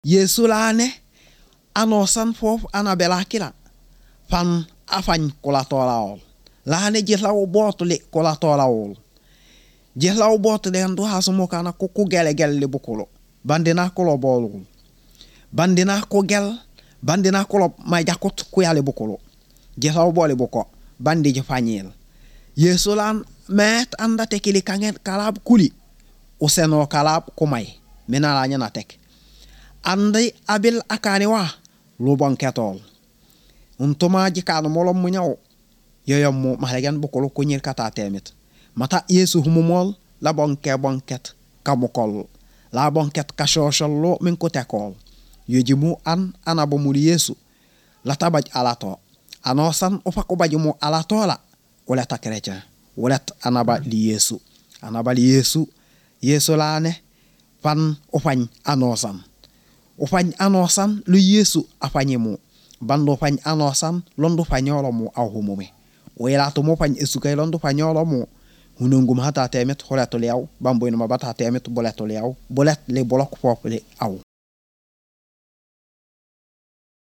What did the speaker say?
Yesu lane anosan fof anabela kila fan afany kolatolaol lane jehlaw botule kolatolaol jehlaw botule ndu hasumo kana ko gele gelle bokolo bandina kolo bolul bandina ko gel bandina kolo ma jakot ku yale bokolo jehlaw bole boko bandi je fanyel Yesu lan met anda tekili kangen kalab kuli useno kalab kumay menala nyana tek andi abil akani wa lubon ketol untuma jikano molom mu nyaw yoyom mu mahlegan bokolo ko nyir kata temit mata Yesu humumol la bonket kamukol la bonket kashoshollo min ko tekol yojimu anabo mu Yesu la tabaj alato anosan ofako bajumu alato la wala ta chrétien wala anaba li Yesu Yesu lane fan ofany anosan lu Yesu afanyemu bando fany anosan londo fanyolo mu awhumume wela to mo fany esukay londo fanyolo mu hunungum hata temet holeto lew bamboy no mabata temet boleto lew bolet le bolok fop le aw